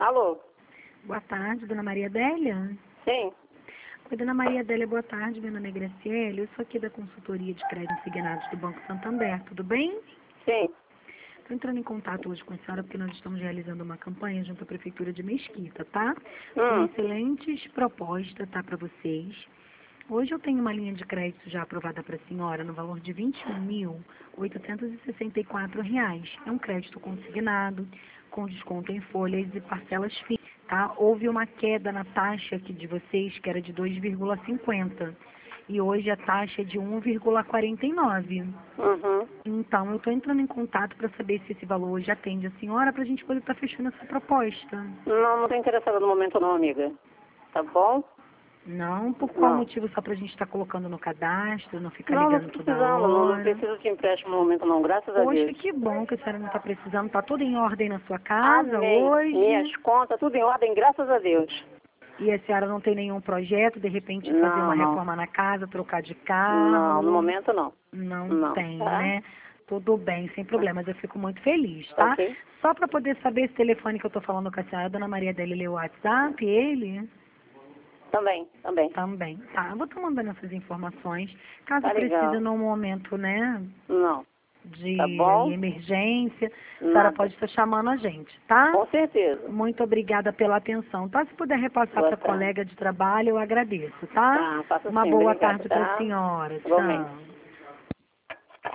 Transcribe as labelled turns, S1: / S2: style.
S1: Alô?
S2: Boa tarde, dona Maria Adélia.
S1: Sim.
S2: Oi, dona Maria Adélia, boa tarde. Meu nome é Graciele. Eu sou aqui da consultoria de créditos consignados do Banco Santander. Tudo bem?
S1: Sim.
S2: Estou entrando em contato hoje com a senhora porque nós estamos realizando uma campanha junto à Prefeitura de Mesquita, tá? Com excelentes propostas, tá, para vocês. Hoje eu tenho uma linha de crédito já aprovada para a senhora no valor de R$ 21.864. É um crédito consignado, com desconto em folhas e parcelas fixas, tá? Houve uma queda na taxa aqui de vocês, que era de 2,50. E hoje a taxa é de 1,49.
S1: Uhum.
S2: Então, eu estou entrando em contato para saber se esse valor hoje atende a senhora para a gente poder estar fechando essa proposta.
S1: Não estou interessada no momento não, amiga. Tá bom?
S2: Não, por qual
S1: Não.
S2: motivo? Só para a gente estar colocando no cadastro, não ficar
S1: Não
S2: ligando toda
S1: precisamos, não
S2: hora.
S1: preciso de empréstimo no momento não, graças a
S2: Poxa,
S1: Deus.
S2: que bom que a senhora não está precisando. Está tudo em ordem na sua casa
S1: Amém.
S2: hoje?
S1: Minhas contas, tudo em ordem, graças a Deus.
S2: E a senhora não tem nenhum projeto, de repente fazer uma
S1: Não.
S2: reforma na casa, trocar de
S1: Não, no
S2: carro?
S1: momento não.
S2: Não
S1: Não.
S2: tem,
S1: Tá?
S2: né? Tudo bem, sem problemas. Eu fico muito feliz, tá?
S1: Ok?
S2: Só para poder saber esse telefone que eu tô falando com a senhora, a dona Maria dele leu o WhatsApp, ele?
S1: Também.
S2: Também. Tá, eu vou estar mandando essas informações. Caso
S1: Tá
S2: precise
S1: legal.
S2: num momento, né,
S1: Não.
S2: de
S1: Tá bom?
S2: emergência, a senhora
S1: Nada.
S2: pode estar chamando a gente, tá?
S1: Com certeza.
S2: Muito obrigada pela atenção, tá? Se puder repassar
S1: Boa
S2: para a
S1: tarde.
S2: colega de trabalho, eu agradeço, tá?
S1: Tá, faça
S2: Uma
S1: sim.
S2: boa
S1: Obrigada,
S2: tarde para a
S1: tá?
S2: senhora.
S1: Igualmente.
S2: Tchau.